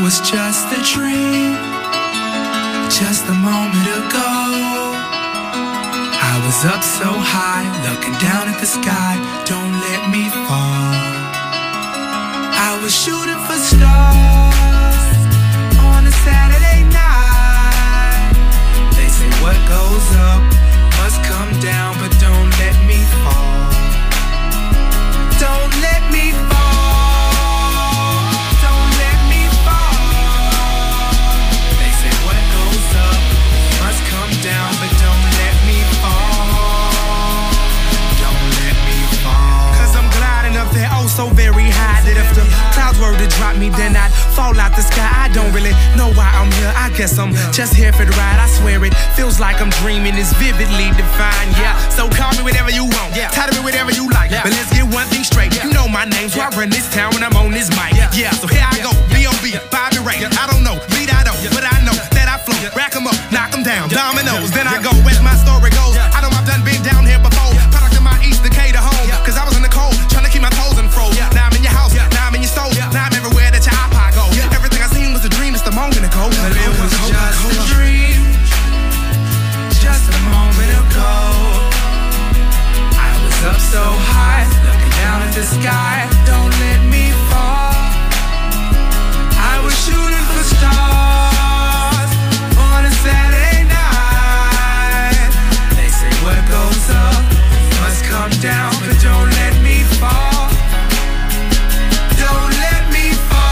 was just a dream, just a moment ago. I was up so high, looking down at the sky. Don't let me fall. I was shooting for stars on a Saturday night. They say what goes up must come down, but don't let me fall. Don't let me fall. Don't let me fall. They say what goes up must come down, but don't let me fall. Don't let me fall. 'Cause I'm gliding up there oh so very high that if the clouds were to drop me, then I'd fall out the sky. I don't really know why I'm here. I guess I'm just here for the ride. I swear it feels like I'm dreaming. It's vividly defined. Yeah, so call me whatever you want. Title me whatever you like. But let's get one thing straight. You know my name, so I run this town when I'm on this mic. Yeah, so here I go. B.O.B. Bobby Ray. I don't know, lead I don't, but I know that I flow. Rack 'em up, knock 'em down, dominoes. Then I go, as my story goes. I know I've done been down here before. Product of my East Decatur home. 'Cause I was in the cold, trying to keep my toes in fro. Now I'm in your house, now I'm in your soul. Now I'm everywhere that your iPod go. Everything I seen was a dream just a moment ago. But it was just a dream, just a moment ago. I was up so high, looking down at the sky. Don't let me fall. I was shooting for stars on a Saturday night. They say what goes up must come down, but don't let me fall. Don't let me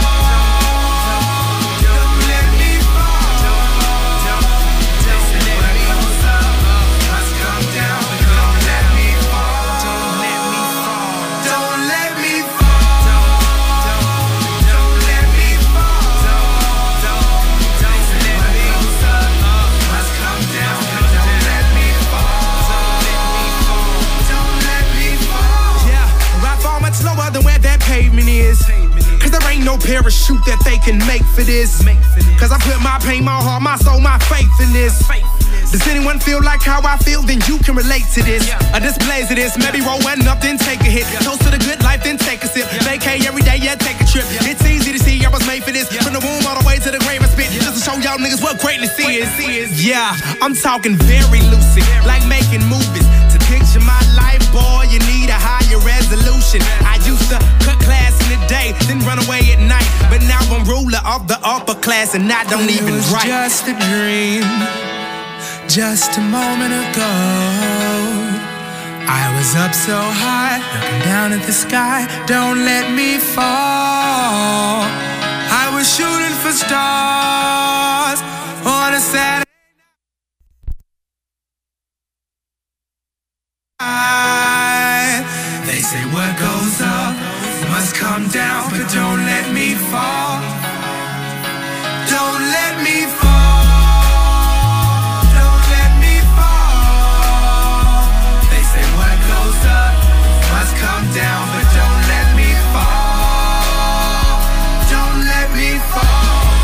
fall. Don't let me fall. They say what goes up must come down, but don't let me fall. Don't let me fall. Don't let me fall. Don't let me fall. They say what goes up must come down, but don't let me fall. Don't let me fall. Yeah, I fall much lower than where that pavement is. 'Cause there ain't no parachute that they can make for this. 'Cause I put my pain, my heart, my soul, my faith in this. Does anyone feel like how I feel? Then you can relate to this. A displays of this. Maybe roll one up, then take a hit. Toast to the good life, then take a sip. Vacay every day, yeah, take a trip. It's easy to see I was made for this. From the womb all the way to the grave I spit. Just to show y'all niggas what greatness is. Yeah, I'm talking very lucid, like making movies. To picture my life, boy, you need a higher resolution. I used to cut class in the day, then run away at night. But now I'm ruler of the upper class, and I don't even write. It was just a dream, just a moment ago. I was up so high, looking down at the sky. Don't let me fall. I was shooting for stars on a Saturday night. They say what goes up must come down, but don't let me fall. Don't let me fall. Don't let me fall. They say what goes up must come down, but don't let me fall. Don't let me fall.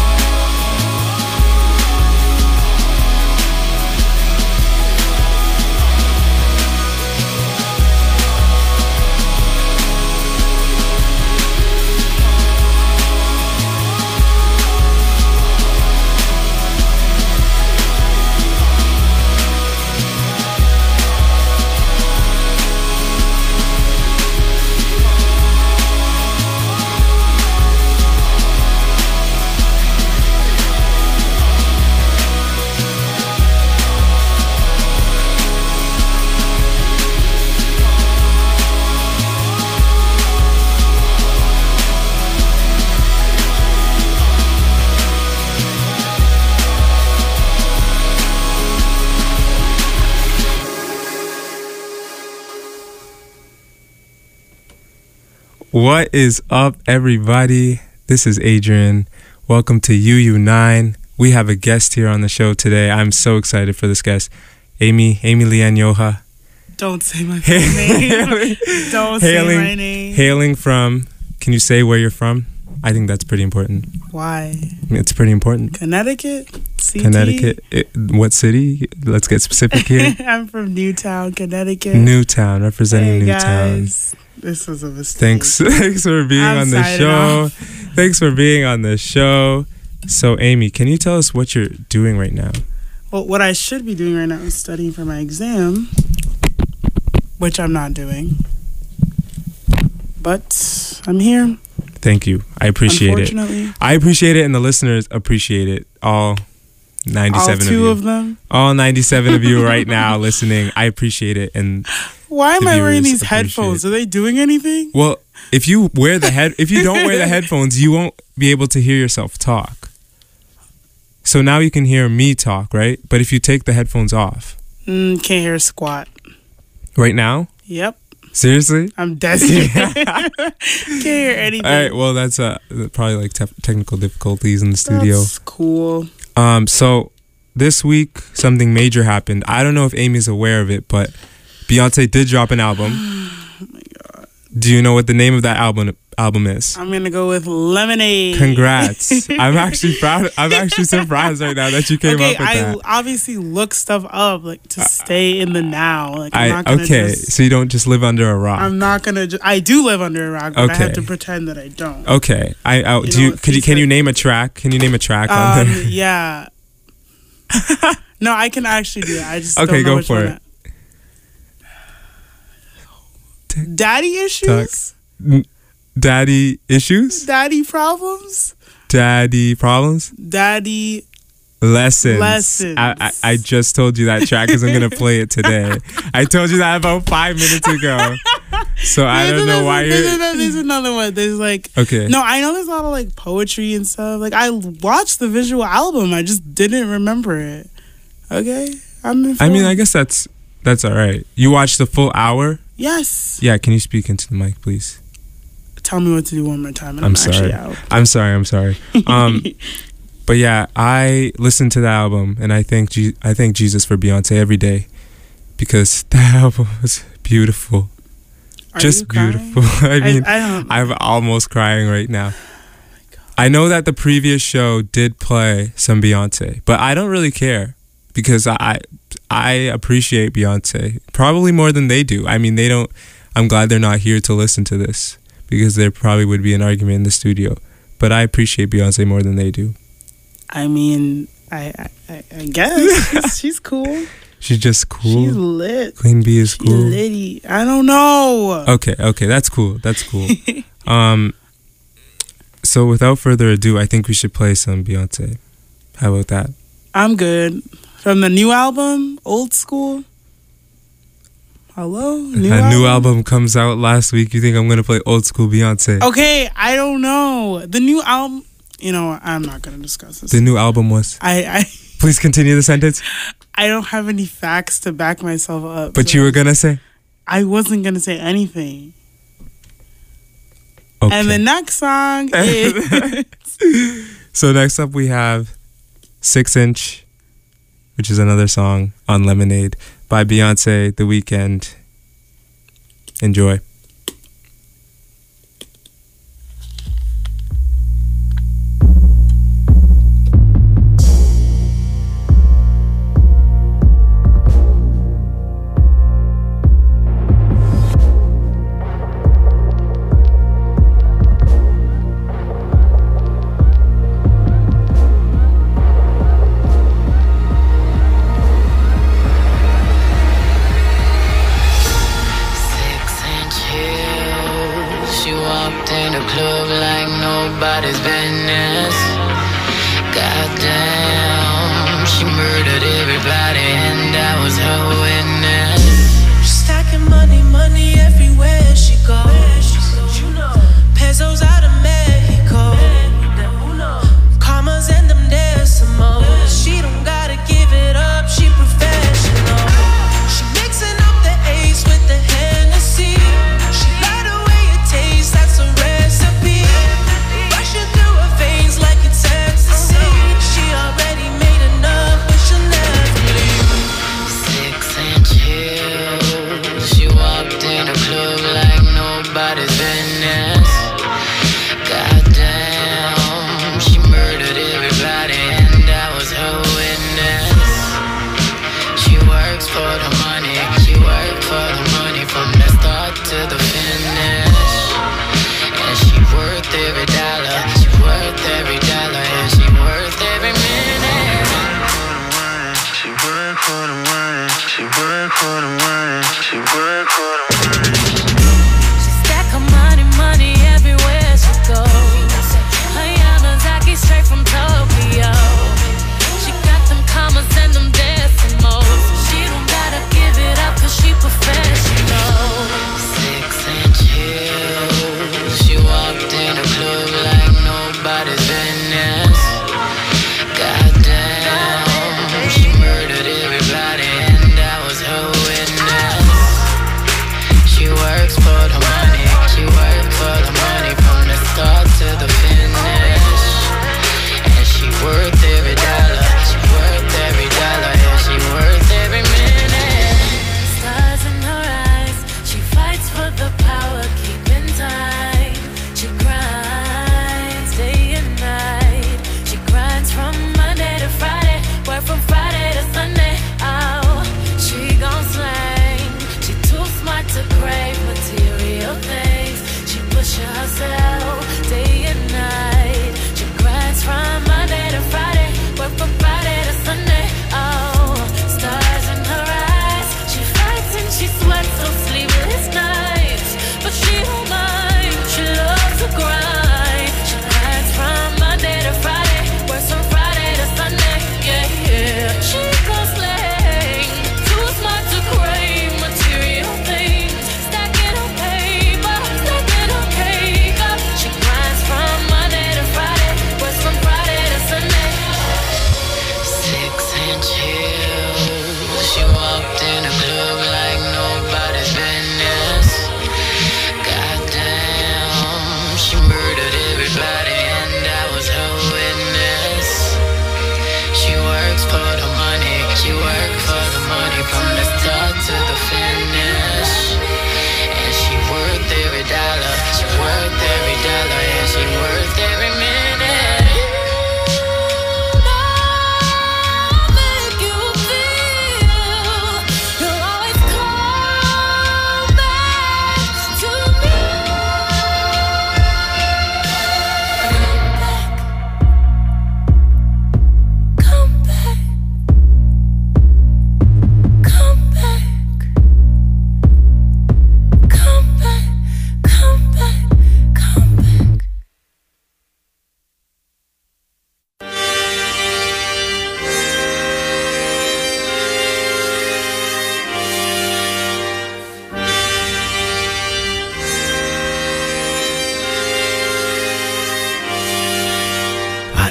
What is up, everybody? This is Adrian. Welcome to UU9. We have a guest here on the show today. I'm so excited for this guest. Amy Leanne Yoha. Don't say my full name. Don't say my name. Hailing from, can you say where you're from? I think that's pretty important. Why? It's pretty important. Connecticut? CT? Connecticut. What city? Let's get specific here. I'm from Newtown, Connecticut. Newtown, representing hey, Newtown. Guys. This was a mistake. Thanks for being on the show. Thanks for being on the show. So, Amy, can you tell us what you're doing right now? Well, what I should be doing right now is studying for my exam, which I'm not doing. But I'm here. Thank you. I appreciate it. I appreciate it, and the listeners appreciate it. All 97 all two of them. All 97 of you right now listening. I appreciate it. And why am I wearing these headphones? Are they doing anything? Well, if you don't wear the headphones, you won't be able to hear yourself talk. So now you can hear me talk, right? But if you take the headphones off, can't hear a squat. Right now? Yep. Seriously? I'm desperate. Can't hear anything. All right. Well, that's probably like technical difficulties in the studio. That's cool. So this week something major happened. I don't know if Amy's aware of it, but Beyonce did drop an album. Oh my god. Do you know what the name of that album is? I'm gonna go with Lemonade. Congrats. I'm actually proud. I'm actually surprised right now that you came up with that. I obviously look stuff up like to stay in the now. Like I'm not gonna so you don't just live under a rock. I'm not gonna. I do live under a rock, but I have to pretend that I don't. Okay. Can you name a track? Can you name a track on there? Yeah. No, I can actually do that. I just okay. Don't know Go which for one it. Daddy issues. Daddy issues? Daddy problems? Daddy problems? Daddy lessons. I just told you that track because I'm going to play it today. I told you that about 5 minutes ago. So I don't know why you're... There's another one. There's like... Okay. No, I know there's a lot of like poetry and stuff. Like I watched the visual album. I just didn't remember it. Okay? I mean, I guess that's all right. You watched the full hour? Yes. Yeah, can you speak into the mic, please? Tell me what to do one more time. And I'm sorry. I'm sorry. But yeah, I listened to the album and I thank Jesus for Beyonce every day because that album was beautiful. Just beautiful. I mean, I'm almost crying right now. I know that the previous show did play some Beyonce, but I don't really care because I appreciate Beyonce probably more than they do. I mean, they don't. I'm glad they're not here to listen to this because there probably would be an argument in the studio. But I appreciate Beyonce more than they do. I mean, I guess she's cool. She's just cool. She's lit. Queen Bee is cool. She's litty. I don't know. Okay, that's cool. So without further ado, I think we should play some Beyonce. How about that? I'm good. From the new album, Old School. Hello? New album comes out last week. You think I'm going to play Old School Beyonce? Okay, I don't know. The new album, I'm not going to discuss this. The new album was? Please continue the sentence. I don't have any facts to back myself up. But so you were going to say? I wasn't going to say anything. Okay. And the next song is... So next up we have 6 Inch, which is another song on Lemonade by Beyonce, The Weeknd. Enjoy. Rushing through her veins like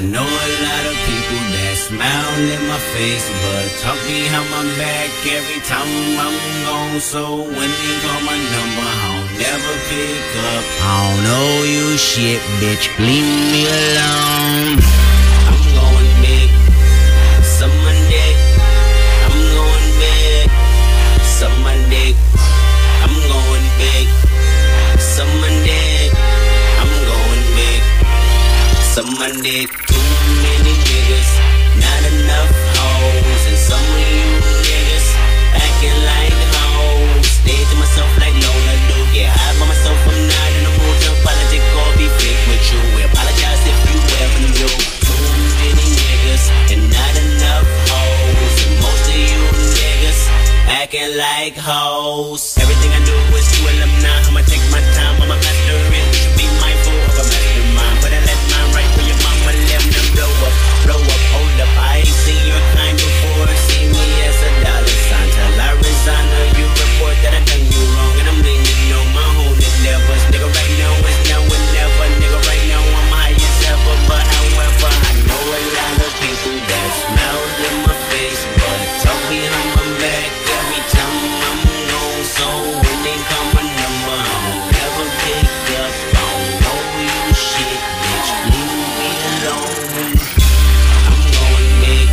know a lot of people that smile in my face, but talk behind my back every time I'm gone. So when they call my number, I'll never pick up. I don't know you shit, bitch, leave me alone. I'm going big, suck my dick. I'm going big, suck my dick. I'm going big, suck my dick. I'm going big, suck my dick. Too many niggas, not enough hoes, and some of you niggas acting like hoes. Stay to myself like Lola do. Get high by myself, I'm not in the mood to apologize or be fake with you. We apologize if you ever knew. Too many niggas and not enough hoes, and most of you niggas acting like hoes. Everything I do is to alumni. I'ma take my time, I'ma master it. You should be mindful of a mastermind, but I let mine right where your mama left them blow up, hold up. I ain't seen your kind before. See me as a dollar sign till I resign, or you report that I done you wrong, and I'm leaning on my own endeavors. Nigga, right now is now and never. Nigga, right now I'm high as ever, but however, I know a lot of people that smile in my face, but talk behind my back every time I'm gone. So when they call my number, I'll never pick up. I don't know you shit, bitch, leave me alone. I'm going big,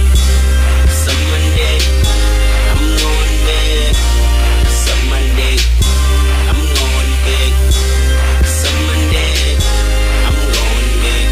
suck my dick. I'm going big, suck my dick. I'm going big, suck my dick. I'm going big,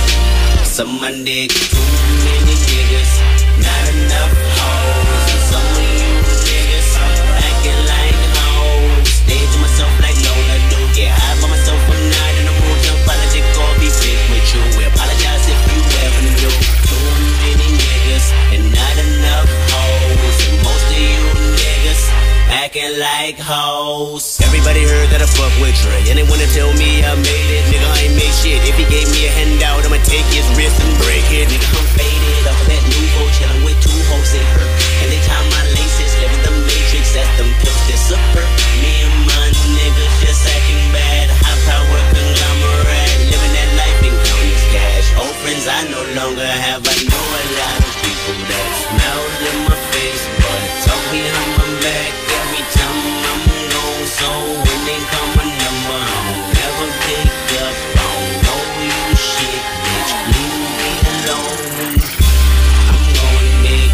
suck my dick. Too many niggas, not enough hoes, and some of you niggas acting like hoes. Stay to myself like Lola do. Get high by myself, I'm not in the mood to apologize or be fake with you. We apologize if you ever knew. Too many niggas and not enough hoes, and most of you niggas acting like hoes. Everybody heard that I fuck with Dre, and they wanna tell me I made it. Nigga, I ain't made shit. If he gave me a handout, I'ma take his wrist and break it. Nigga, I'm faded off of that new hoe, chillin' with two hoes in her, and they tie my laces, living the matrix as them pills disappear. Me and my niggas just acting bad. High power conglomerate, living that life and counting cash. Old friends I no longer have. I know a lot of people that smile in my face, but talk behind my back every time I'm gone. So when they call my number, I'll never pick up. I don't know you shit, bitch, leave me alone. I'm going big,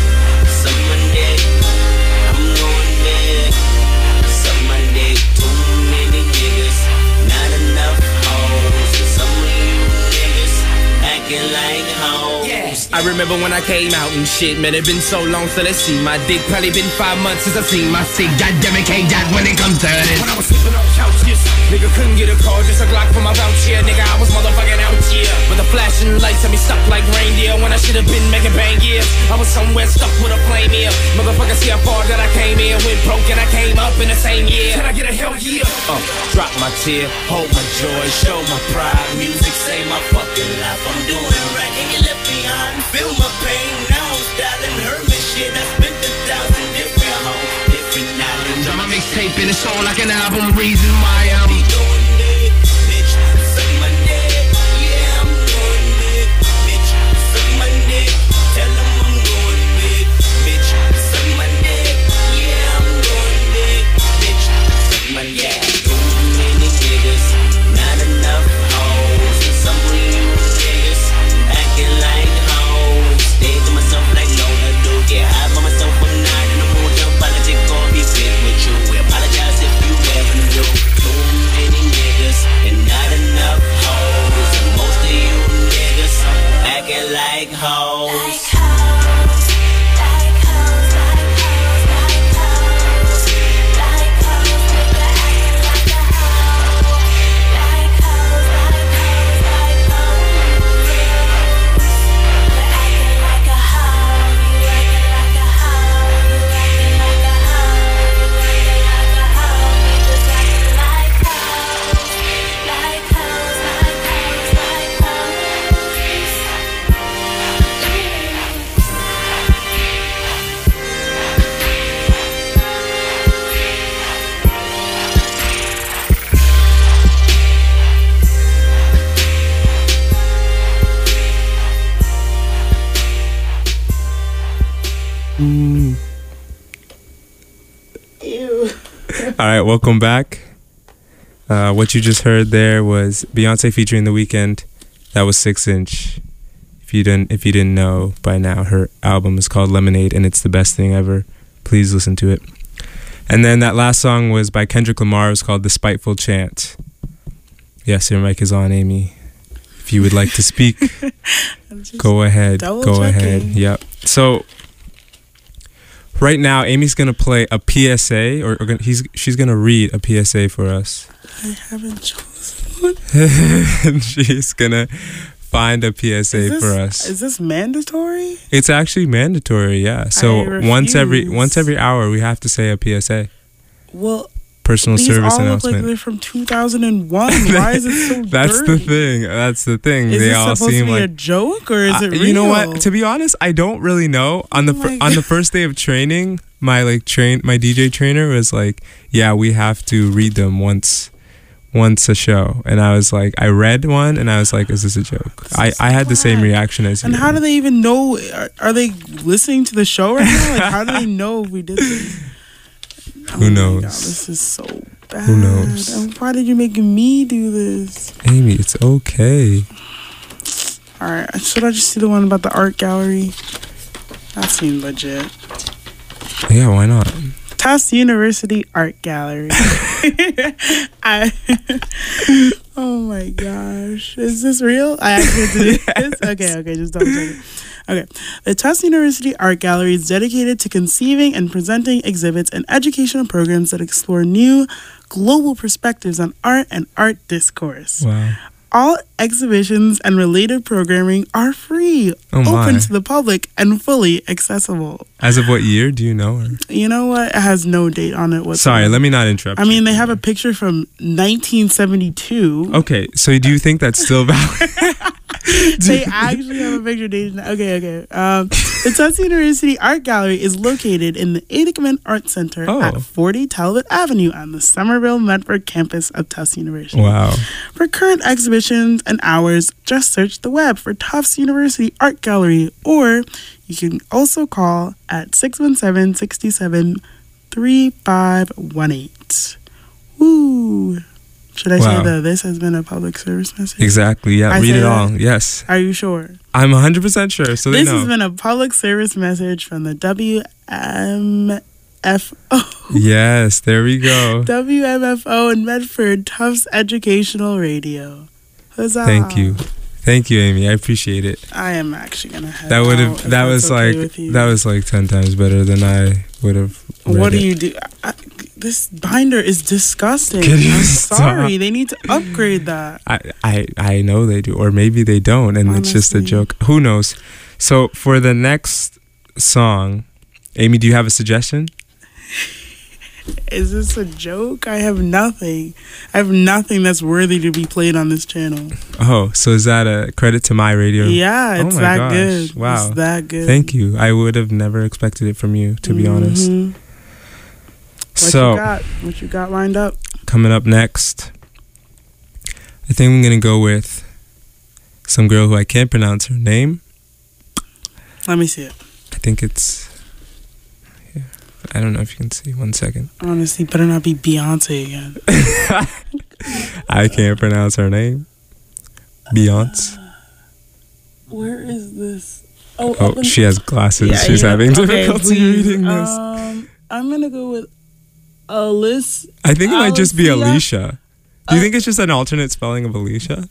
suck my dick. I'm going big, suck my dick. Too many niggas, not enough hoes, and some of you niggas acting like hoes. I remember when I came out and shit, man, it been so long since I see my dick. Probably been 5 months since I seen my stick. Goddamn it, can't that when it comes to this. When I was sleeping on couches, nigga couldn't get a call, just a Glock from my vouch here. Nigga, I was motherfucking out here. With the flashing lights had me stuck like reindeer. When I should've been making bang years, I was somewhere stuck with a flame here. Motherfucker, see how far that I came here. Went broke and I came up in the same year. Can I get a hell yeah? Drop my tear, hold my joy, show my pride. Music save my fucking life. I'm doing right and you left behind. Feel my pain, now I'm styling, hurt me shit. I spent 1,000 different homes, different knowledge. I'm a mixtape and it's all like an album. Reason why I'm going big, bitch, suck my dick. Yeah, I'm going big, bitch, suck my dick. Tell them I'm going big, bitch, suck my dick. Yeah, I'm going big, bitch, suck my dick. Too many niggas, not enough hoes, and some of you niggas acting like hoes. Stay to myself like Lola do. Get high by myself, I'm not in the mood to apologize or be fake with you. We apologize if you ever knew. Too many Ew. All right, welcome back. What you just heard there was Beyonce featuring The Weeknd. That was 6 Inch. If you didn't know by now, her album is called Lemonade, and it's the best thing ever. Please listen to it. And then that last song was by Kendrick Lamar. It was called The Spiteful Chant. Yes, your mic is on, Amy. If you would like to speak, go ahead. Go ahead. Yep. So right now, Amy's gonna play a PSA, or she's gonna read a PSA for us. I haven't chosen one. And she's gonna find a PSA for us. Is this mandatory? It's actually mandatory, yeah. So once every hour, we have to say a PSA. Well, personal these service all announcement. look like they're from 2001. Why is it so That's dirty? That's the thing. Is they this all supposed seem to be like a joke, or is it real? You know what? To be honest, I don't really know. On the first day of training, my DJ trainer was like, "Yeah, we have to read them once a show," and I was like, I read one, and I was like, "Is this a joke?" I had the same reaction as you. And how do they even know? Are they listening to the show right now? Like, how do they know if we did this? Who knows? God, this is so bad. Who knows? And why did you make me do this? Amy, it's okay. All right, should I just see the one about the art gallery? That seemed legit. Yeah, why not? Tufts University Art Gallery. Oh my gosh. Is this real? I actually have to do this? Okay, just double check it. Okay. The Tufts University Art Gallery is dedicated to conceiving and presenting exhibits and educational programs that explore new global perspectives on art and art discourse. Wow. All exhibitions and related programming are free, open to the public, and fully accessible. As of what year? Do you know? Or? You know what? It has no date on it whatsoever. Sorry, let me not interrupt. I mean, they have a picture from 1972. Okay, so do you think that's still valid? They actually have a picture dated. Okay. The Tufts University Art Gallery is located in the Aitken Art Center at 40 Talbot Avenue on the Somerville Medford campus of Tufts University. Wow. For current exhibitions and hours, just search the web for Tufts University Art Gallery, or you can also call at 617-667-3518. Woo! Should I say that this has been a public service message? Exactly, yeah. Read it all. Yes. Are you sure? I'm 100% sure, so they know. This has been a public service message from the WMFO. Yes, there we go. WMFO in Medford, Tufts Educational Radio. Huzzah. Thank you, Amy. I appreciate it. I am actually gonna head that would out. have. That was like 10 times better than I would have. What do you do? This binder is disgusting. I'm sorry. They need to upgrade that. I know they do, or maybe they don't, and honestly, it's just a joke. Who knows? So for the next song, Amy, do you have a suggestion? Is this a joke? I have nothing. I have nothing that's worthy to be played on this channel. Oh, so is that a credit to my radio? Yeah, it's that good. Wow. It's that good. Thank you. I would have never expected it from you, to be honest. What you got lined up? Coming up next, I think I'm going to go with some girl who I can't pronounce her name. Let me see it. I think it's... I don't know if you can see. 1 second. Honestly, better not be Beyonce again. I can't pronounce her name. Beyonce. Where is this? Oh, she has glasses. Yeah, she's having difficulty reading this. I'm gonna go with Alice. I think it might just be Alicia. Do you think it's just an alternate spelling of Alicia?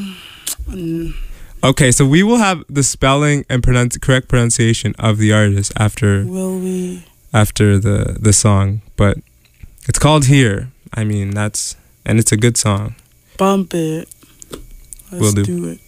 Okay, so we will have the spelling and correct pronunciation of the artist after. Will we? After the song, but it's called Here. I mean, and it's a good song. Bump it. Let's do it.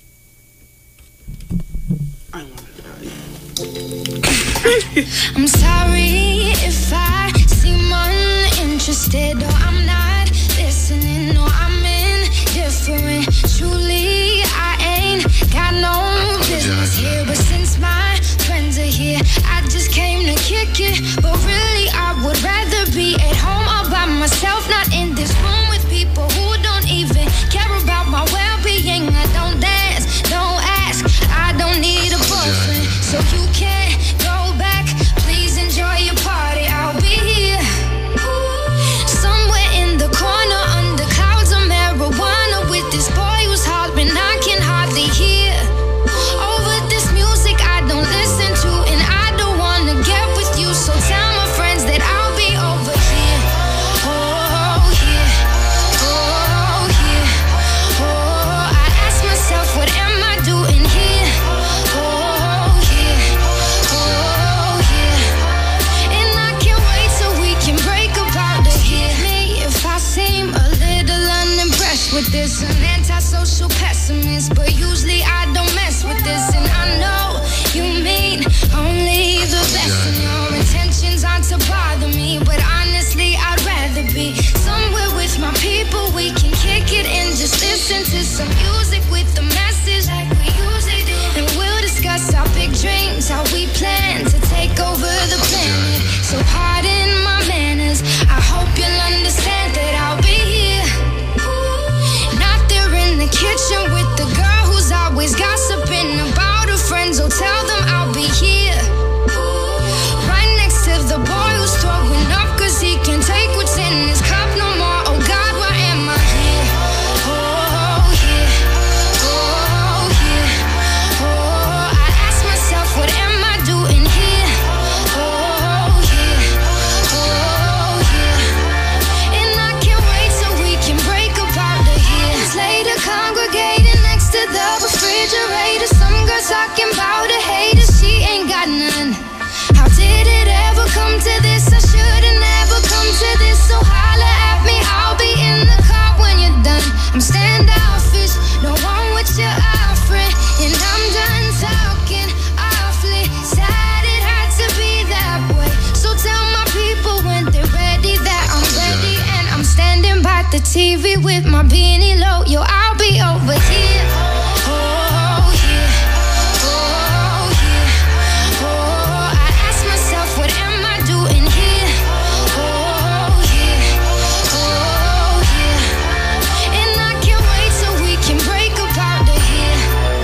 I'm sorry if I seem uninterested, or I'm not listening, or I'm indifferent. Truly, I ain't got no business here, but since my friends are here, I just came to kick it. But really, I would rather be at home all by myself, not in this room with people who don't even care about my well-being. I don't dance, don't ask, I don't need a boyfriend, so you can't go back refrigerator. Some girls talking about a hater, she ain't got none. How did it ever come to this? I should've never come to this. So holla at me, I'll be in the car when you're done. I'm standoffish, no one with your offering, and I'm done talking awfully. Sad it had to be that way. So tell my people when they're ready that I'm ready, and I'm standing by the TV with my beanie low. Yo, I'll be over here. Oh yeah, oh yeah, oh. I ask myself, what am I doing here? Oh yeah, oh yeah. And I can't wait till we can break up out of here.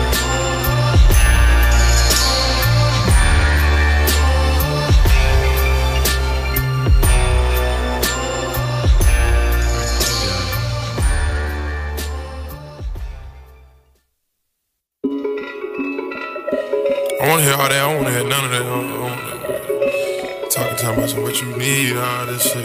I want to hear all that. I don't want to hear none of that. I don't want to talking about what you need, all this shit.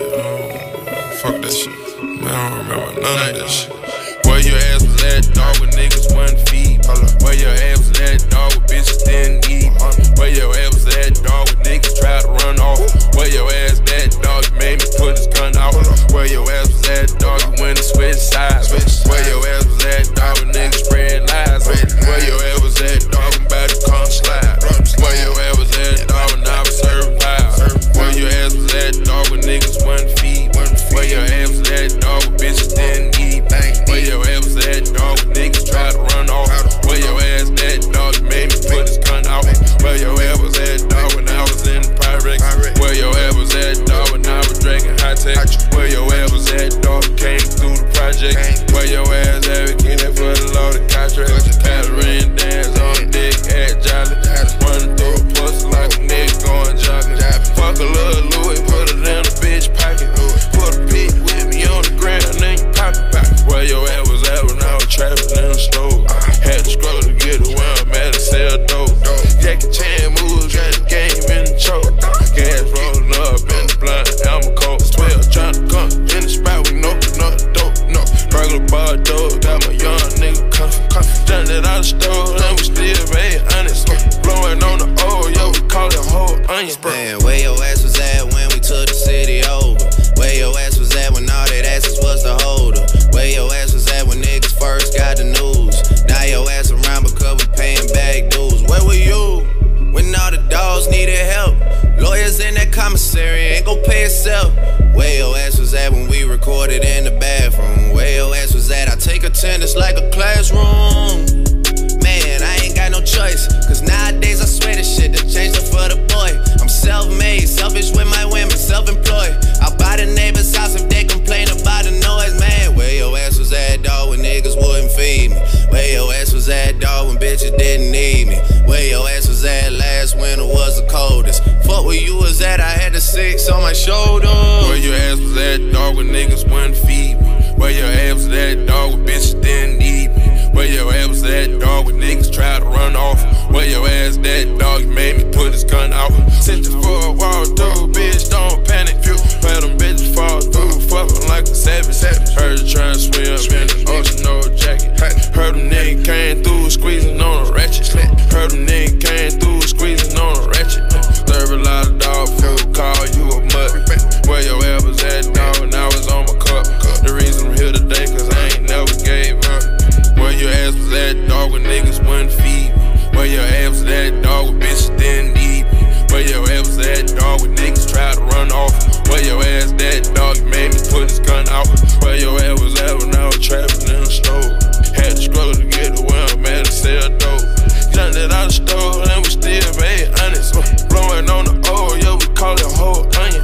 Fuck that shit. Man, I don't remember none of that shit. Where your ass was at, dog, with niggas wasn't feed. Where your ass was at, dog, with bitches didn't eat. Where your ass was at, dog, with niggas tried to run off. Where your ass at, dog, you made me put his gun out. Where your ass was at, dog, you went and switched sides. Where your ass was at, dog, with niggas spread lies. Where your ass was at, dog, I'm about to come slide. Where your ass was at, dog, when I was serving pies. Where your ass was at, dog, with niggas wasn't feed. Where your ass was at, dog, with bitches didn't eat. Where your ass was at, dog, with niggas tried to run off. Where your ass at, dog, you made me put his gun out. Where your ass was at, dog, when I was in the Pyrex. Where your ass was at, dog, when I was drinking high tech. Where your ass was at, dog, came through the project. Where your ass advocated for the law, the contract. Pattern dance on dick, at jolly. Running through a pussy like a nigga going jogging. Fuck a little Louis, put it in a bitch pocket. Put a pig with me on the ground, then you pop it. Where your ass was at when I was trapping in the store. Had to scroll to get to where I'm at to sell dope. Jackie Chan moves, got the game in the choke. Gas rolling up in the blunt, I'm a cold 12. Tryna come in the spot, we know not dope, no. Burglar bar door, got my young nigga comfy. Done it out the store, and we still made honest. Blowing on the old, yo, we call it whole onion. Man, where your ass was at when we took the city over? Where your ass was at when all that asses was the holder? Where your ass was at when niggas first got the news? Now your ass around because we paying back dues. Where were you when all the dogs needed help? Lawyers in that commissary ain't gon' pay itself. Where your ass was at when we recorded in the bathroom? Where your ass was at? I take attendance like a classroom. Man, I ain't got no choice, cause nowadays I swear this shit done changed up for the boy. I'm self-made, selfish with my women, self-employed. I'll buy the neighbor's house if they complain about the noise, man. Where your ass was at, dog, when niggas wouldn't feed me? Where your ass was at, dog, when bitches didn't need me? Where your ass was at last winter was the coldest? Fuck where you was at, I had the 6 on my shoulder. Where your ass was at, dog, when niggas wouldn't feed me? Where your ass was at, dog, when bitches didn't need me? Where your ass was at, dog, when niggas tried to run off? Where your ass at, dog, you made me put his gun out. Sent you for a walk through, bitch, don't panic. Where them bitches fall through, fucking like a savage. Heard you trying to swim in the ocean, no jacket. Heard them niggas came through, squeezing on a ratchet. Heard them niggas came through, squeezing on a ratchet. Serve a lot of dog food, call you a mutt. Where your ass was at, dog, and I was on my cup. The reason I'm here today, cause I ain't never gave up. Where your ass was at, dog, when niggas wouldn't feed me? Where your ass was at, dog, when bitches didn't eat me? Where your ass was at, dog, when niggas tried to run off? Where your ass at, dog, you made me put his gun out? Where your ass was at when I was trapping in the store? Had to struggle to get to where I'm at to sell dope. Done it out the store, and we still made honest. Blowing on the old, yo, we call it whole onion.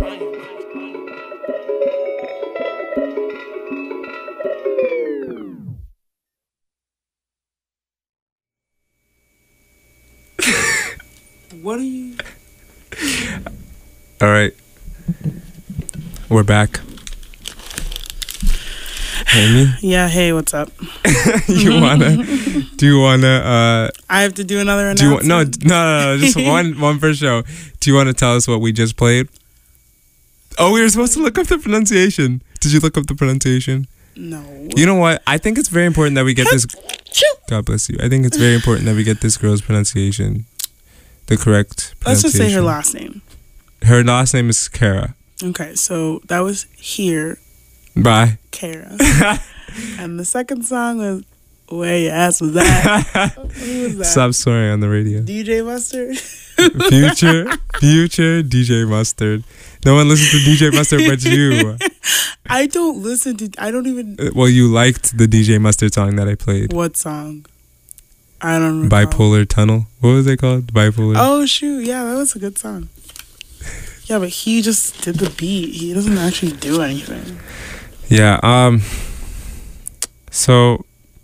What are you? All right, we're back. Amy? Yeah, hey, what's up? Do you wanna I have to do another announcement? No, just one per show. Do you want to tell us what we just played? Oh, we were supposed to look up the pronunciation. Did you look up the pronunciation? No. You know what? I think it's very important that we get this. God bless you. I think it's very important that we get this girl's pronunciation, the correct pronunciation. Let's just say her last name. Her last name is Kara. Okay, so that was Here, Bye. Kara. And the second song was Where Your Ass Was At. Who was that? Stop swearing on the radio. DJ Mustard? Future, DJ Mustard. No one listens to DJ Mustard but you. I don't listen to, I don't even. Well, you liked the DJ Mustard song that I played. What song? I don't recall. Bipolar Tunnel. What was it called? Bipolar. Oh, shoot. Yeah, that was a good song. Yeah, but he just did the beat. He doesn't actually do anything. Yeah, so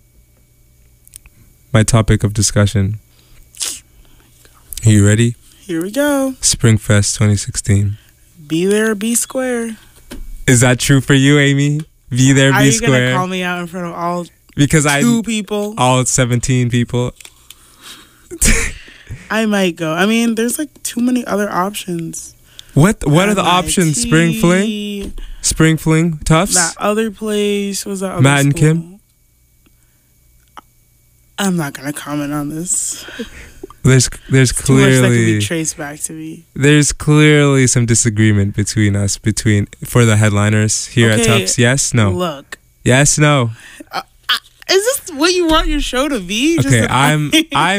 my topic of discussion. Are you ready? Here we go. Springfest 2016. Be there, be square. Is that true for you, Amy? Be there, Are be you square. gonna call me out in front of all Because two people? All 17 people. I might go. I mean, there's like too many other options. What are the options? Spring Fling? Spring Fling? Tufts? That other place was that other Matt and school? Kim? I'm not gonna comment on this. There's Too much that can clearly be traced back to me. there's clearly some disagreement between us for the headliners here at Okay, Tufts. Yes, no. Look, Yes, no. is this what you want your show to be? Just Okay, an-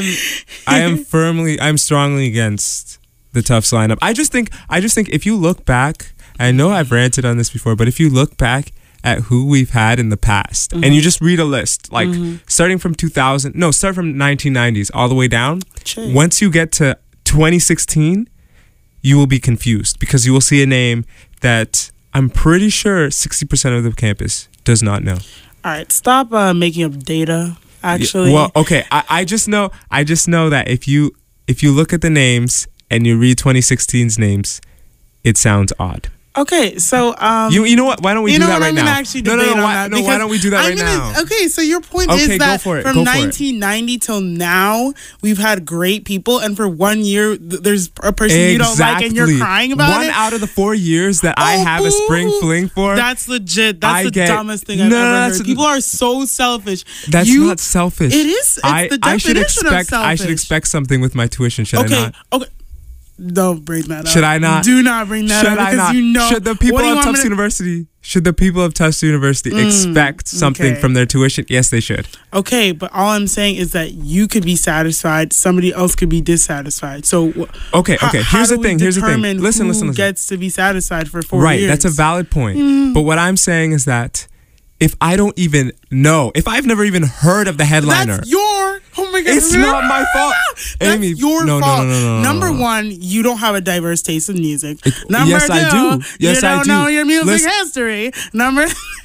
I'm strongly against the Tufts lineup. I just think if you look back, I know I've ranted on this before, but if you look back at who we've had in the past and you just read a list, like starting from 1990s all the way down, Chill. once you get to 2016, you will be confused because you will see a name that I'm pretty sure 60% of the campus does not know. All right, stop making up data. Actually, Well, okay. I just know that if you look at the names and you read 2016's names, it sounds odd. okay. So You know what? Why don't we do that right I'm now? gonna actually No, debate on why, that no. Why because don't we do that I'm right gonna- now? Okay, so your point Okay, is go that for it, from go for it. 1990 till now, we've had great people, and for 1 year, there's a person you don't like, and you're crying about One it. out of the 4 years that I Oh, have a spring boo. fling for. That's legit. That's I the get- dumbest thing I've No, ever that's- heard. People are so selfish. That's You- not selfish. It is. It's the I should definition of expect. I should selfish. expect something with my tuition. Should I Okay. not? Okay. Don't bring that up. Should I not? Do not bring that Should up I because not? you know. Should the people What do you of want me Tufts to- University? Should the people of Tufts University expect something okay. from their tuition? Yes, they should. Okay, but all I'm saying is that you could be satisfied, somebody else could be dissatisfied. So Okay. how Here's do the we thing. determine Listen. who gets to be satisfied for 4 Right, years? that's a valid point. But what I'm saying is that if I don't even know, if I've never even heard of the headliner, That's your. Oh my god! It's not my fault. That's Amy, your no. fault. Number one, you don't have a diverse taste of music. Number yes, two, I do. Yes, you I don't do. know your music Listen- history. Number.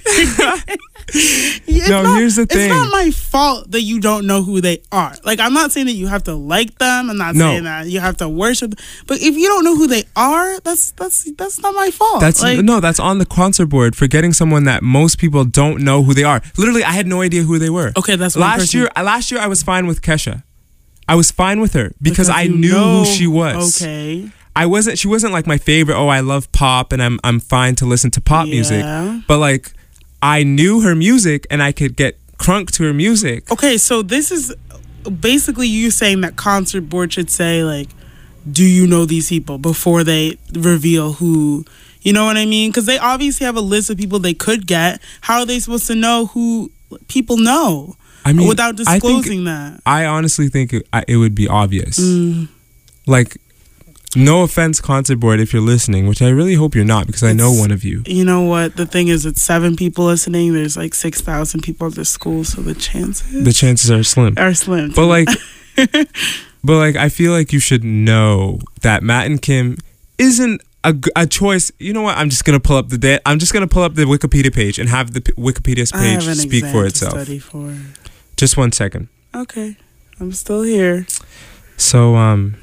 Here's the thing. It's not my fault that you don't know who they are. Like, I'm not saying that you have to like them. I'm not No. saying that you have to worship them. But if you don't know who they are, that's not my fault. That's like, that's on the concert board for getting someone that most people don't know who they are. Literally, I had no idea who they were. Okay, that's one last year. Last year, I was fine with Kesha. I was fine with her because I you knew know- who she was. Okay. She wasn't like my favorite. Oh, I love pop and I'm fine to listen to pop music. Yeah. But like I knew her music and I could get crunk to her music. Okay, so this is basically you saying that concert board should say, like, do you know these people before they reveal who, you know what I mean? Because they obviously have a list of people they could get. How are they supposed to know who people know? I mean, without disclosing that. I honestly think it would be obvious. Like, no offense, concert board, if you're listening, which I really hope you're not because I know one of you. You know what? The thing is, it's 7 people listening. There's like 6,000 people at the school, so the chances are slim. But like, I feel like you should know that Matt and Kim isn't a choice. You know what? I'm just gonna pull up the Wikipedia page and have the Wikipedia page speak for itself. Study for. Just 1 second. Okay, I'm still here. So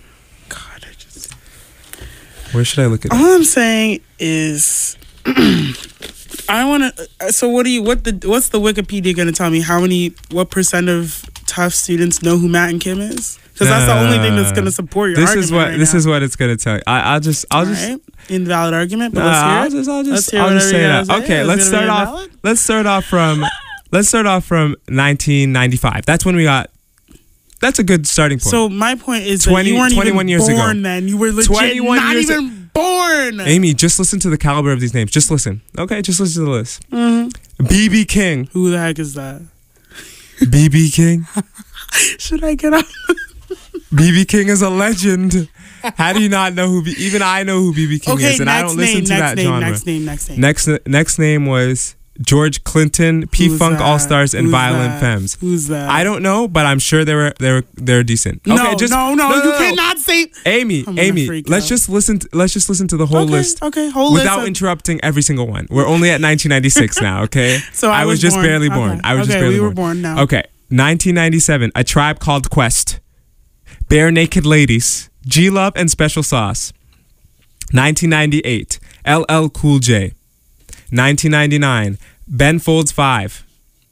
where should I look at? All I'm saying is, I want to. So what's the Wikipedia going to tell me? What percent of Tufts students know who Matt and Kim is? Because that's the only thing that's going to support your argument. This is what it's going to tell you. I'll just invalid argument. But I'll just say that. Okay, let's start off from let's start off from 1995. That's when we got. That's a good starting point. So my point is 20 that you weren't 21 even years ago. born then. You were legit 21 not years even born. Amy, just listen to the caliber of these names. Just listen. Okay, just listen to the list. BB King. Who the heck is that? BB King. Should I get up? BB King is a legend. How do you not know who? Even I know who BB King Okay, is, and I don't listen to that genre. Next name. Next name was George Clinton, P-Funk that? All-Stars, and Who's Violent that? Femmes. Who's that? I don't know, but I'm sure they're decent. No, Okay, just no, you cannot say. Amy, I'm gonna freak let's out. just listen to the whole list. Okay, whole without list. interrupting every single one. We're only at 1996 now, okay? So I was just born. barely born. Okay. I was just Okay, barely we were born. born now. Okay, 1997, A Tribe Called Quest, Bare Naked Ladies, G-Love and Special Sauce. 1998, LL Cool J. 1999, Ben Folds 5.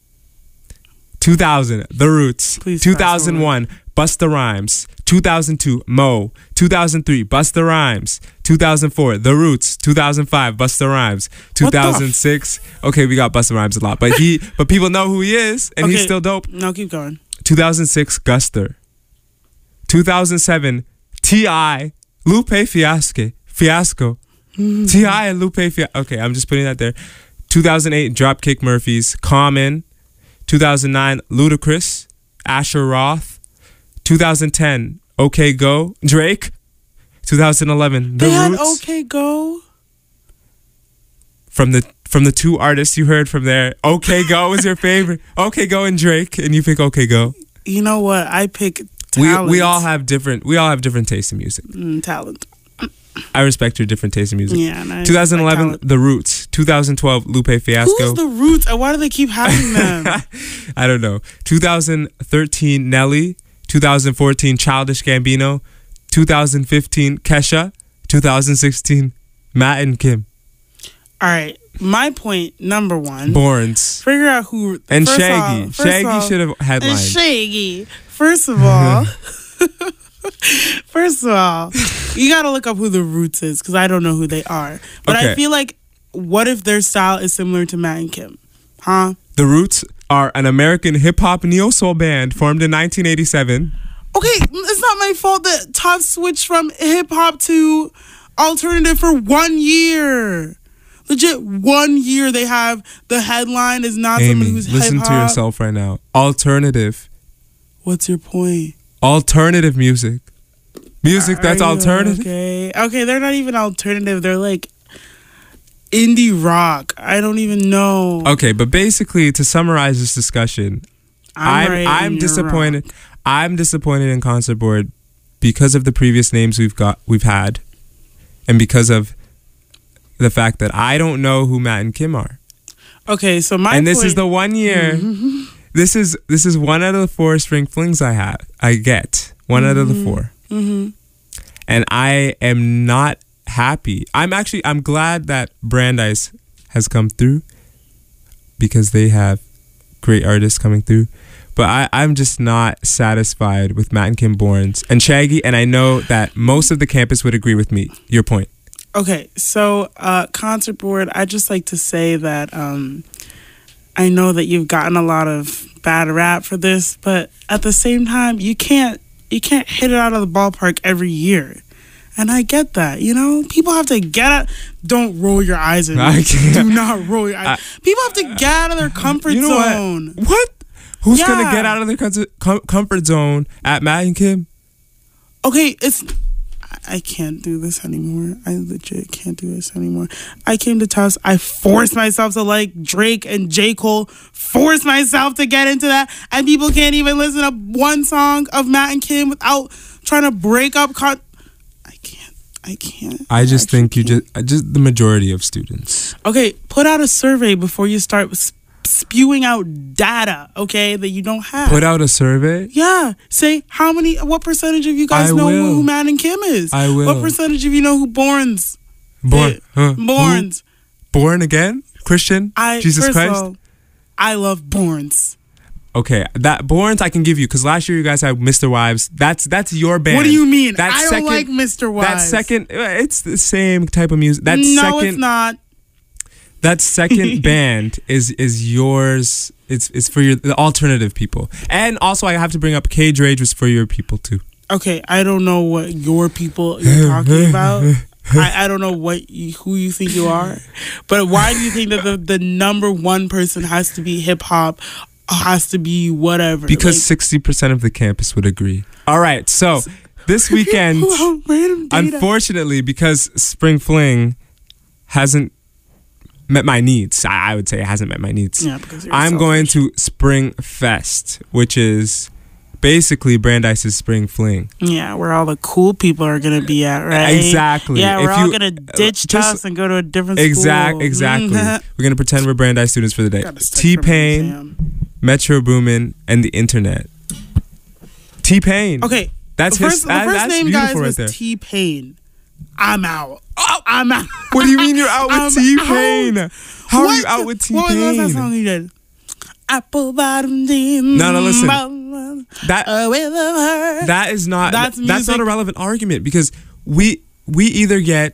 2000, The Roots. Please 2001, Busta Rhymes. 2002, Mo. 2003, Busta Rhymes. 2004, The Roots. 2005, Busta Rhymes. 2006, okay, we got Busta Rhymes a lot, but people know who he is, and he's still dope. No, keep going. 2006, Guster. 2007, T.I., Lupe Fiasco. T.I. and Lupe Fiasco. Okay, I'm just putting that there. 2008, Dropkick Murphys, Common. 2009, Ludacris, Asher Roth. 2010, OK Go, Drake. 2011, The They had Roots. OK Go. From the two artists you heard from there, OK Go is your favorite. OK Go and Drake, and you pick OK Go. You know what? I pick talent. We all have different tastes in music. Talent. I respect your different taste in music. Yeah, and I 2011, like The Roots. 2012, Lupe Fiasco. Who's The Roots, and why do they keep having them? I don't know. 2013, Nelly. 2014, Childish Gambino. 2015, Kesha. 2016, Matt and Kim. All right, my point number one. Borns. Figure out who. And first Shaggy. of all- first of all- Shaggy should have headlined. And Shaggy. First of all, you gotta look up who The Roots is because I don't know who they are. But Okay. I feel like, what if their style is similar to Matt and Kim? Huh? The Roots are an American hip-hop neo-soul band formed in 1987. Okay, it's not my fault that Todd switched from hip hop to alternative for 1 year. Legit, 1 year they have the headline is not Amy, somebody who's listen hip-hop. to yourself right now. Alternative. What's your point? Alternative music. Music that's Are you alternative. Okay, they're not even alternative. They're like indie rock. I don't even know. Okay, but basically, to summarize this discussion, I'm right and I'm you're disappointed. wrong. I'm disappointed in Concert Board because of the previous names we've had, and because of the fact that I don't know who Matt and Kim are. Okay, so my And this point, is the 1 year. This is 1 out of the 4 spring flings I get 1 out of the 4, and I am not happy. I'm glad that Brandeis has come through because they have great artists coming through. But I'm just not satisfied with Matt and Kim Borns and Shaggy, and I know that most of the campus would agree with me. Your point. Okay, so Concert Board, I'd just like to say that I know that you've gotten a lot of bad rap for this, but at the same time, you can't hit it out of the ballpark every year. And I get that, you know? People have to get out. Don't roll your eyes at I me. can't. Do not roll your eyes. People have to get out of their comfort You know zone. What? Who's Yeah. gonna get out of their comfort zone at Matt and Kim? Okay, I can't do this anymore. I legit can't do this anymore. I came to Tufts. I forced myself to like Drake and J. Cole. Forced myself to get into that. And people can't even listen to one song of Matt and Kim without trying to break up. I can't. I just actually think you can't. just the majority of students. Okay, put out a survey before you start spewing out data, okay, that you don't have. Put out a survey. Yeah. Say what percentage of you guys I know will. who Matt and Kim is? I will. What percentage of you know who Borns? Born. Borns. Born again? Christian? Jesus first Christ? of all, I love Borns. Okay, that Borns I can give you because last year you guys had Mr. Wives. That's your band. What do you mean? That I don't like Mr. Wives. That second, it's the same type of music. That no, second, it's not. that second band is yours. It's for the alternative people. And also I have to bring up Cage Rage was for your people too. Okay, I don't know what your people you're talking about. I don't know who you think you are, but why do you think that the number one person has to be hip hop, has to be whatever? Because 60% of the campus would agree. All right, so this weekend, unfortunately, because Spring Fling hasn't met my needs, I would say it hasn't met my needs. Yeah, because I'm going to Spring Fest, which is basically Brandeis's Spring Fling. Yeah, where all the cool people are going to be at, right? Exactly. Yeah, we're all going to ditch us and go to a different school. Exactly. We're going to pretend we're Brandeis students for the day. T-Pain, Metro Boomin, and the Internet. T-Pain. Okay. That's the first name, guys, right was there. T-Pain. I'm out. I'm out. What do you mean you're out with T-Pain? How are you out with T-Pain? What was that song he did? Apple bottom jeans. No, listen. That is not. That's not a relevant argument because we either get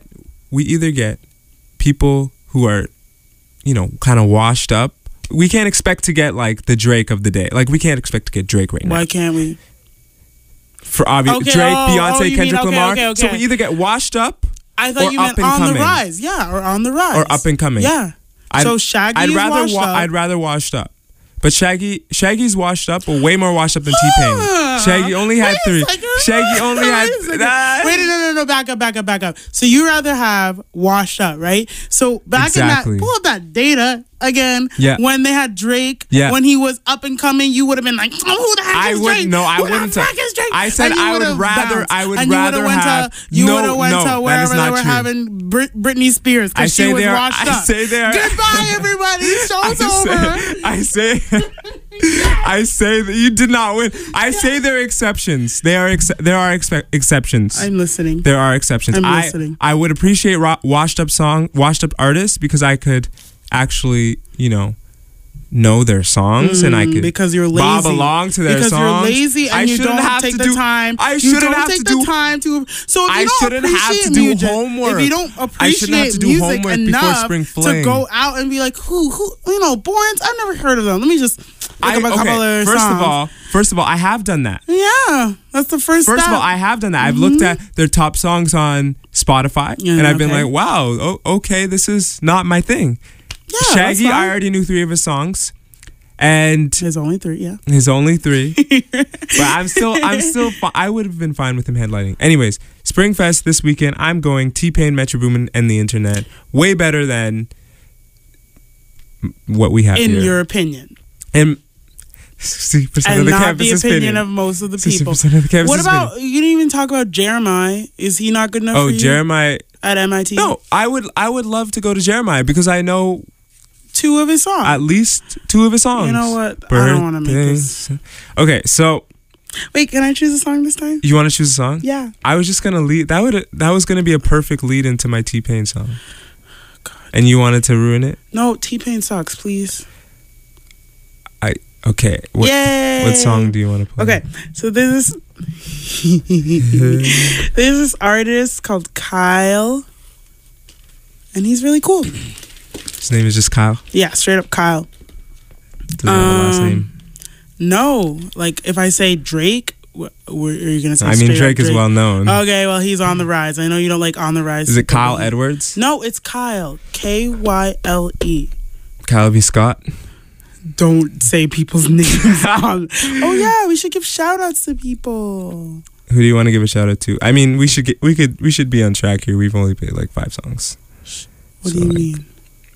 people who are, kind of washed up. We can't expect to get like the Drake of the day. Like we can't expect to get Drake right now. Why can't we? For obvious Drake, Beyonce, Kendrick Lamar. Okay. So we either get washed up. I thought you meant on the rise. Yeah, or on the rise. Or up and coming. Yeah. So Shaggy is washed up. I'd rather washed up. But Shaggy's washed up, or way more washed up than T-Pain. Shaggy only had 3. Shaggy only had. Wait, no, back up. So you rather have washed up, right? So back in that, pull up that data again. Yeah. When they had Drake, when he was up and coming, you would have been like, "Oh, who the heck is Drake? I wouldn't. I said I would rather have. You would have went to wherever they were having Britney Spears because she was washed up. Goodbye, everybody. Show's over. I say that you did not win. I say there are exceptions. There are exceptions. I'm listening. There are exceptions. I'm listening. I would appreciate washed up artists because I could actually, know their songs and I could because you're lazy. bob along to their songs. Because you're lazy and you don't take the time. I shouldn't have to do time to. So if you shouldn't have to do homework. If you don't appreciate music enough to go out and be like, who, Borns? I've never heard of them. Let me just look up a couple of songs. First of all, I have done that. Yeah, that's the first step. First of all, I have done that. I've looked at their top songs on Spotify and I've been like, wow, okay, this is not my thing. Yeah, Shaggy, I already knew 3 of his songs, and his only 3. Yeah, his only 3. But I'm still. I would have been fine with him headlining. Anyways, Springfest this weekend. I'm going T-Pain, Metro Boomin, and the Internet. Way better than what we have in here. your opinion. And 60% of the campus is spinning. And not the opinion of most of the people. 60% of the campus what is about spinning. You didn't even talk about Jeremiah? Is he not good enough for you? Jeremiah at MIT? No, I would love to go to Jeremiah because I know 2 of his songs. At least 2 of his songs. You know what? I don't want to make this. Okay, so wait, can I choose a song this time? You want to choose a song? Yeah. I was just gonna lead. That was gonna be a perfect lead into my T-Pain song. God. And you wanted to ruin it? No, T-Pain sucks, please. Okay. What song do you want to play? Okay, so there's this artist called Kyle, and he's really cool. His name is just Kyle? Yeah, straight up Kyle. Does he have a last name? No. Like, if I say Drake, are you going to say Drake is well known. Okay, well, he's on the rise. I know you don't like on the rise. Is it Kyle Edwards? No, it's Kyle. Kyle. Kyle V. Scott? Don't say people's names. Oh, yeah, we should give shout-outs to people. Who do you want to give a shout-out to? I mean, we should be on track here. We've only played like 5 songs. What do you mean?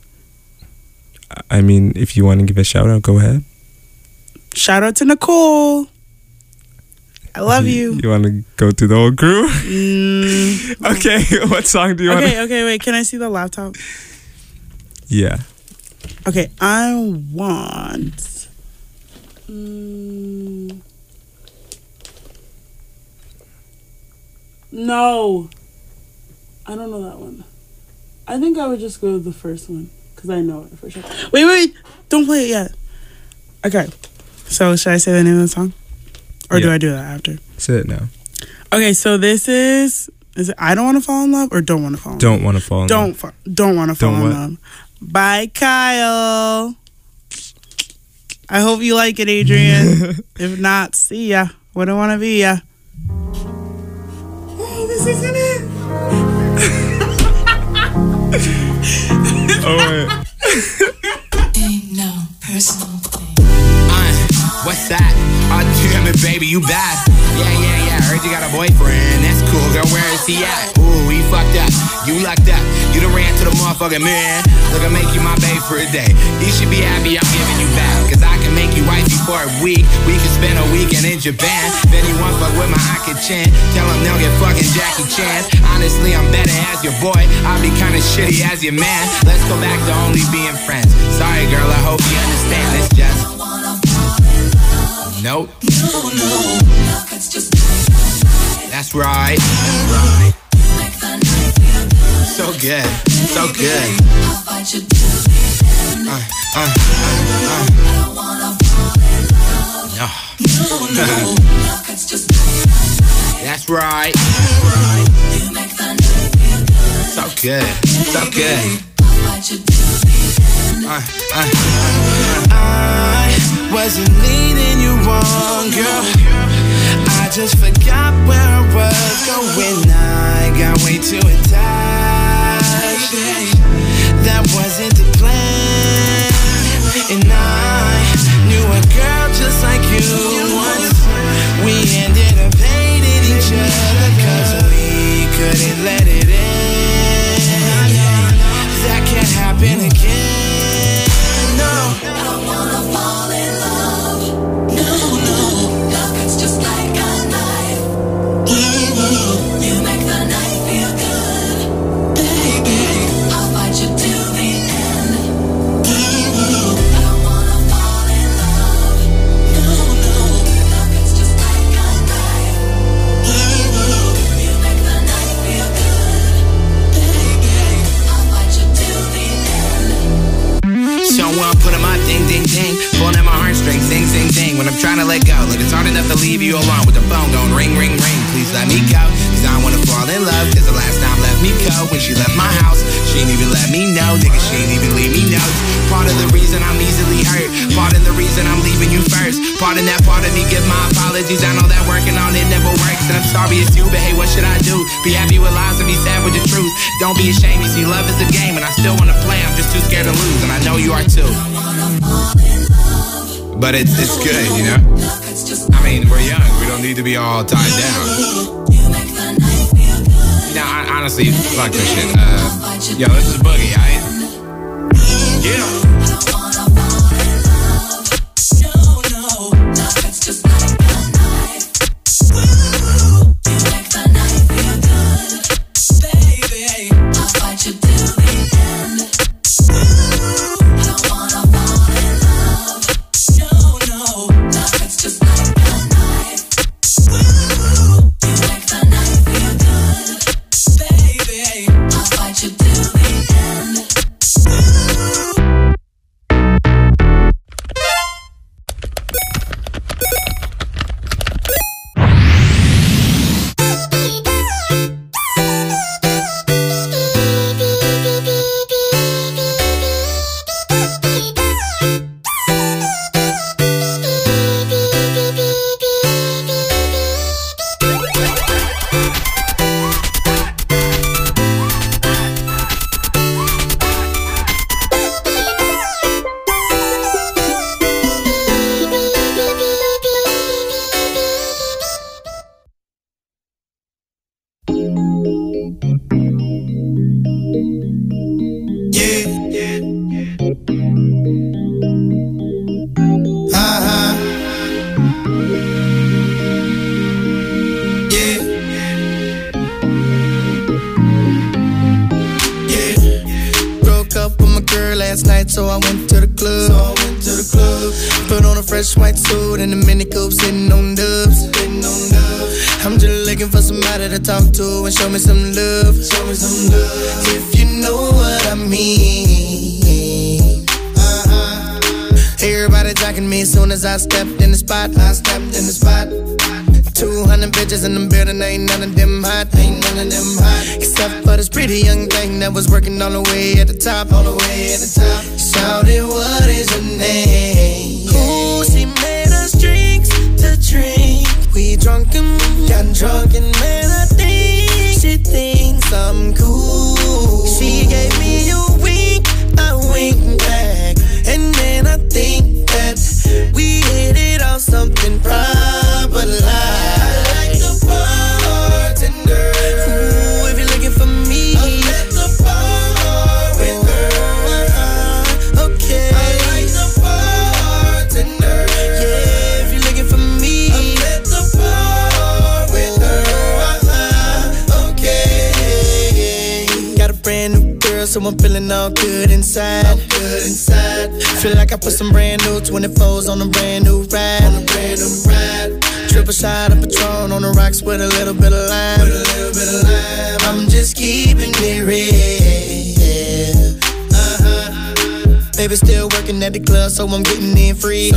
I mean, if you want to give a shout-out, go ahead. Shout out to Nicole. I love you. You want to go through the whole crew? Okay, what song do you want to... Okay, wait. Can I see the laptop? Yeah. Okay, I want... No. I don't know that one. I think I would just go with the first one, because I know it for sure. Wait. Don't play it yet. Okay. So, should I say the name of the song? Or do I do that after? Say it now. Okay, so this is it I Don't Want to Fall in Love or Don't Want to Fall in Love? Don't Want to Fall in Love. Don't Want to Fall in Love. by Kyle. I hope you like it, Adrian. If not, see ya. Wouldn't want to be ya. Oh, this isn't it. Oh, wait. Ain't no personal thing. What's that? Oh, damn it, baby, you bad. Yeah, heard you got a boyfriend. That's cool, girl, where is he at? Ooh, he fucked up. You lucked up. You done ran to the motherfucking man. Look, I make you my babe for a day. You should be happy I'm giving you back. Cause I can make you wifey for a week. We can spend a weekend in Japan. If anyone fuck with my Aki-chan, tell them they'll get fucking Jackie Chan. Honestly, I'm better as your boy. I'll be kinda shitty as your man. Let's go back to only being friends. Sorry, girl, I hope you understand. It's just... Nope. That's right. So good. So good. No. That's right. So good. So good. I wasn't leading you on, girl. I just forgot where I was going. I got way too attached. That wasn't the plan. And I knew a girl just like you once. We ended up hating each other cause we couldn't let it in. That can't happen again. No, I don't wanna fall in love. No, love is just like a knife. You make the night feel good, baby. I'll fight you till the end. I don't wanna fall in love. No, love is just like a knife. You make the night feel good, baby. I'll fight you till the end. Someone put on my ding, ding, ding. Pulling at my heartstrings, zing, zing, zing. When I'm trying to let go, look, it's hard enough to leave you alone with the phone going ring, ring, ring. Please let me go, cause I don't wanna fall in love. Cause the last time left me cold when she left my house. She ain't even let me know, nigga, she ain't even leave me notes. Part of the reason I'm easily hurt. Part of the reason I'm leaving you first. Part of that part of me, give my apologies. I know that working on it never works. And I'm sorry it's you, but hey, what should I do? Be happy with lies and be sad with the truth. Don't be ashamed, you see love is a game. And I still wanna play, I'm just too scared to lose. And I know you are too. But it's good, you know? I mean, we're young. We don't need to be all tied down. You know, honestly, fuck this shit. Yo, this is Boogie, aight? Yeah. last night, so I went to the club. Put on a fresh white suit and a mini coupe, sitting on dubs. I'm just looking for somebody to talk to and show me some love. If you know what I mean. Everybody jocking me as soon as I stepped in the spot. 200 bitches in the building, ain't none of them hot, ain't none of them hot. Except for this pretty young thing that was working all the way at the top, all the way at the top. Shouted, what is her name? Ooh, she made us drinks to drink. We drunk and got drunk and man, I think she thinks I'm cool. She gave me a wink, I winked back, and then I think that we hit it off something proper like. I like the bartender. Ooh, if you're looking for me, I'm at the bar with her. Okay. I like the bartender. Yeah, if you're looking for me, I'm at the bar with her. Okay. Got a brand new girl, so I'm feeling all good inside. I'm good inside. Feel like I put some brand new 24s on a brand new ride. On a brand new ride. Triple shot of Patron on the rocks with a little bit of lime. With a little bit of lime. I'm just keeping it real. Baby still working at the club, so I'm getting in free.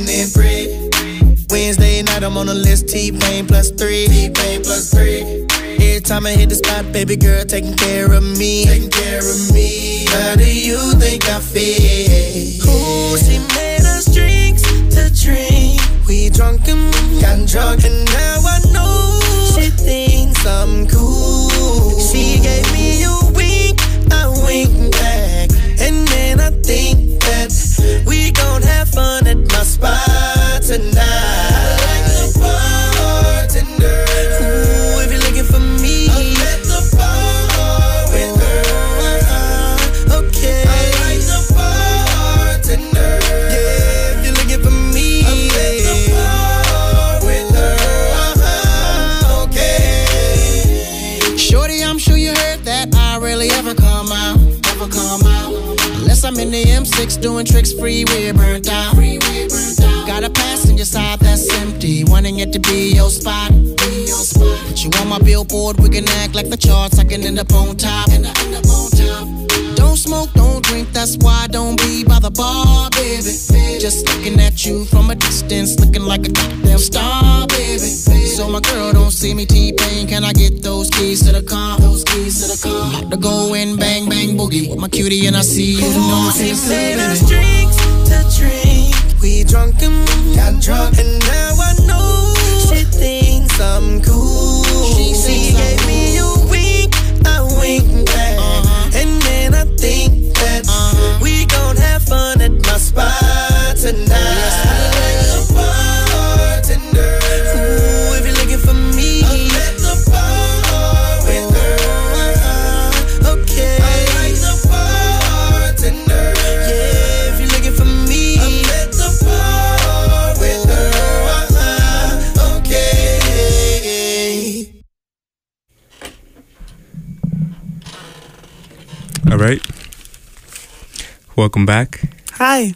Wednesday night I'm on the list, T-Pain plus 3. T-Pain plus 3. Every time I hit the spot, baby girl taking care of me. Taking care of me. How do you think I feel? Ooh, she made us drinks to drink. We drunk and got drunk, and now I know she thinks I'm cool. She gave me a wink, I winked back, and then I think that we gon' have fun at my spot tonight. I like the bartender. Ooh, if you're looking for me, I'm at the bar with her. Okay. I like the bartender. Yeah, if you're looking for me, I'm at the bar with her. Okay. Shorty, I'm sure you heard that I rarely ever come out. Ever come out. Unless I'm in the M6 doing tricks, freeway burnt out. Got a passenger side that's empty, wanting it to be your spot. Put you on my billboard, we can act like the charts, I can end up on top. Don't smoke, don't drink, that's why I don't be by the bar, baby. Just looking at you from a distance, looking like a goddamn star, baby. So my girl don't see me T-Pain, can I get those keys to the car? Those keys to the car. I'm about to go in, bang, bang, boogie with my cutie and I see you tomorrow. She made us drinks to drink. We drunk and got drunk, and now I know she thinks I'm cool. She gave me a wink, I winked back, and then I think that we gon' have fun at my spot tonight. I like the bartender. Ooh, if you're looking for me, I'm at the bar with her. Okay. I like the bartender. Yeah, if you're looking for me, I'm at the bar with her. Okay. All right. Welcome back. Hi.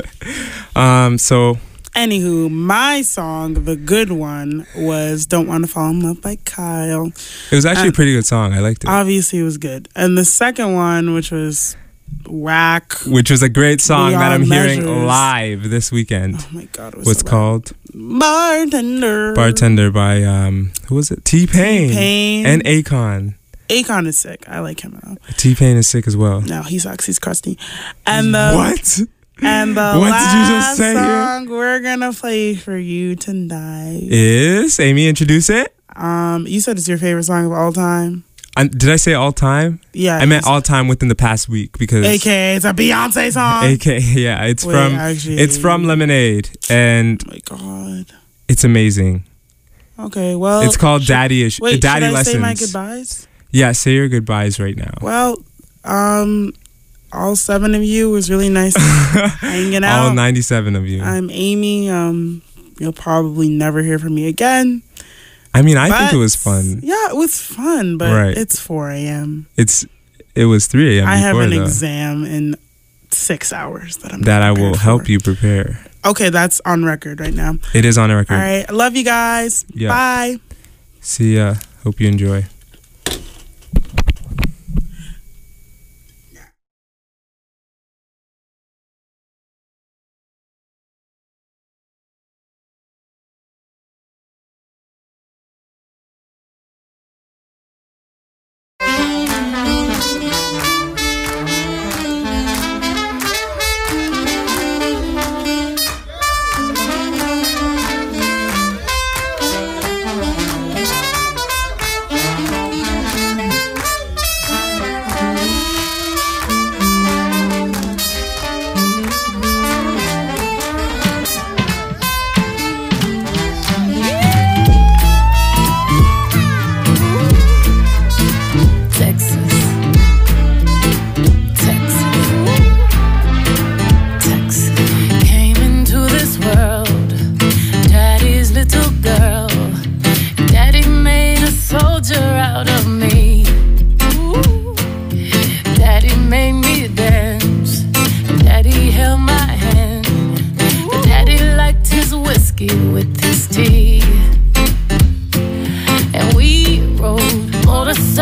So Anywho, my song, the good one, was Don't Wanna Fall in Love by Kyle. it was actually a pretty good song. I liked it. Obviously, it was good. And the second one, which was Whack. Which was a great song that I'm Beyond hearing Measures. live this weekend. Oh my God. It was What's so bad. called Bartender. Bartender by who was it? T-Pain. T-Pain. And Akon. Akon is sick. I like him though. T-Pain is sick as well. No, he sucks. He's crusty. And the What? And the What did you just last say here? song we're gonna play for you tonight. Is Amy introduce it? You said it's your favorite song of all time. Did I say all time? Yeah, I meant all time within the past week because AKA it's a Beyonce song. AKA yeah, it's Wait, from actually- it's from Lemonade and Oh my God. it's amazing. Okay, well, It's called Daddy Wait, Daddy should I Lessons. say my goodbyes? Yeah, say your goodbyes right now. Well, all 7 of you was really nice hanging out. All 97 of you. I'm Amy. You'll probably never hear from me again. I mean, I But- think it was fun. Yeah, it was fun, but Right. it's 4 a.m. It was 3 a.m. I have before, an though, exam in 6 hours that I'm that not I will prepared help for. you prepare. Okay, that's on record right now. It is on a record. All right, I love you guys. Yeah. Bye. See ya. Hope you enjoy.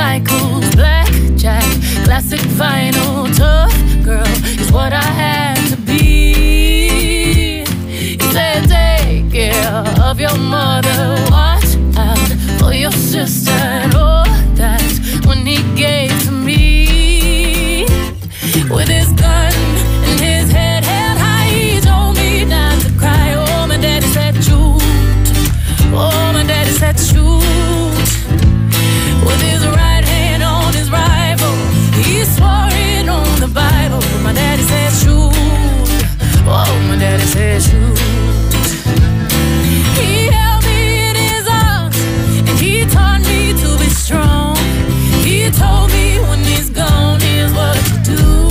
Michaels, blackjack, classic vinyl, tough girl is what I had to be. He said, take care of your mother, watch out for your sister, and all that's when he gave to me. With his gun and his head held high, he told me not to cry. Oh, my daddy said shoot. Oh, my daddy said shoot. With his right hand on his rifle, he swore it on the Bible. My daddy said shoot. Oh, my daddy said shoot. He held me in his arms and he taught me to be strong. He told me when he's gone, here's what to do.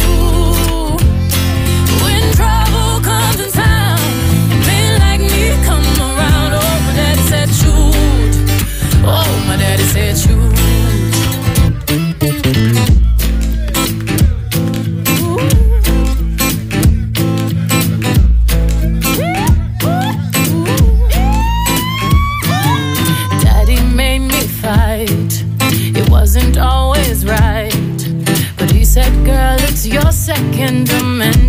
When trouble comes in town, men like me come around. Oh, my daddy said shoot. Oh, my daddy said shoot. Daddy made me fight. It wasn't always right, but he said, girl, it's your second amendment.